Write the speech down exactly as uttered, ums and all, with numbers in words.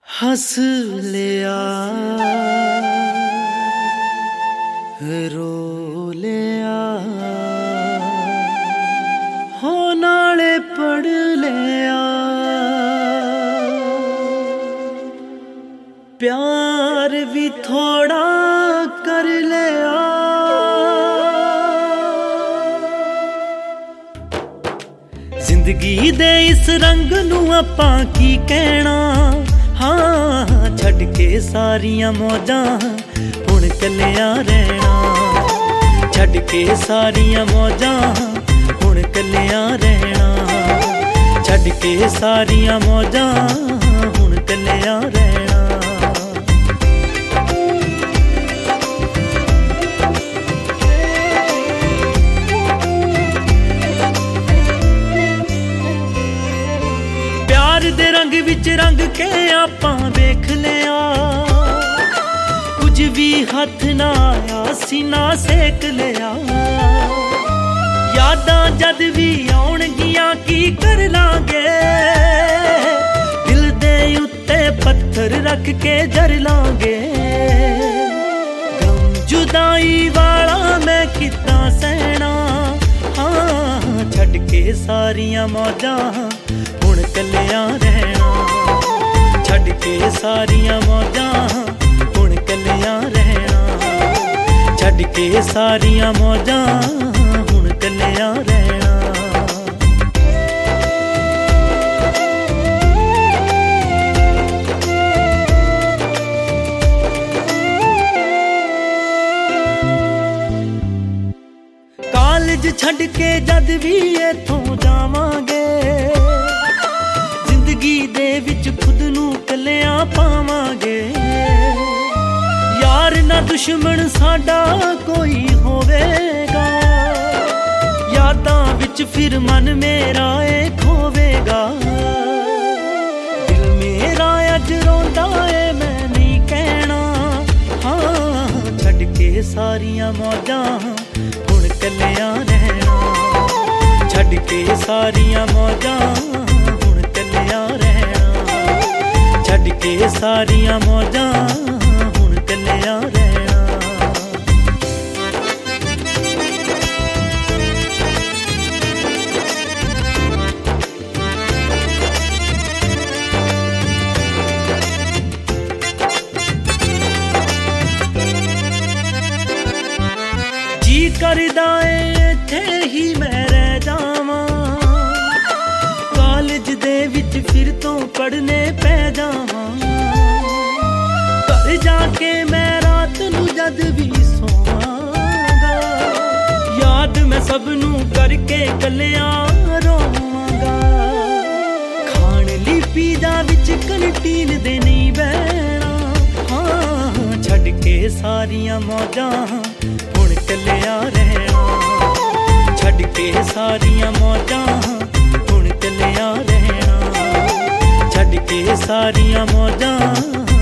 हंस लिया रो लिया हो नाले पढ़ लिया प्यार भी थोड़ा कर लिया जिंदगी दे इस रंग नू आपां की कहना हाँ छड़ के सारियां मौजां हुण कल्लियां रहना छड़ के सारियां मौजां हुण कल्लियां रहना छड़ के सारियां मौजां हुण कल्लियां रहना प्यार दे रंग विच रंग के आपां वेख लिया कुछ भी हथ ना आया सीना सेक लिया यादां जद भी आउणगियां की कर लांगे दिल दे उत्ते पत्थर रख के जर लांगे गम जुदाई वाला मैं कितना सहना हाँ छड़ के सारियां मौजां हुण कल्लियां रहना छड़ के सारियां मौजां हुण कल्लियां रहना छड़ के सारियां मौजां हुण कल्लियां रहना कालज छड़ के जद भी इथों जावांगे जिंदगी दे विच खुद नू कल्लियां पावांगे यार ना दुश्मन साडा कोई होवेगा यादां विच फिर मन मेरा ए खोवेगा दिल मेरा अज रोंदा ए मैं नहीं कहना हाँ छड़ के सारियां मौजां हुण कल्लियां रहना छड़ के सारियां मौजां हुण कल्लियां रहना छड़ के सारियां मौजां हुण कल्लियां रहना जी करदा ए इत्थे ही मैं रह जावां कालज दे विच फिर तो पढ़ने पै जावां घर जाके मैं रात नू जद भी सोवांगा याद मैं सब नू करके कल्लियां रोवांगा खाण ली पीजा विच कंटीन दे नहीं बहना हाँ छड़ के सारियां मौजां हुण कल्लियां रहना छड़ के सारियां मौजां हुण कल्लियां रहना छड़ के सारियां मौजां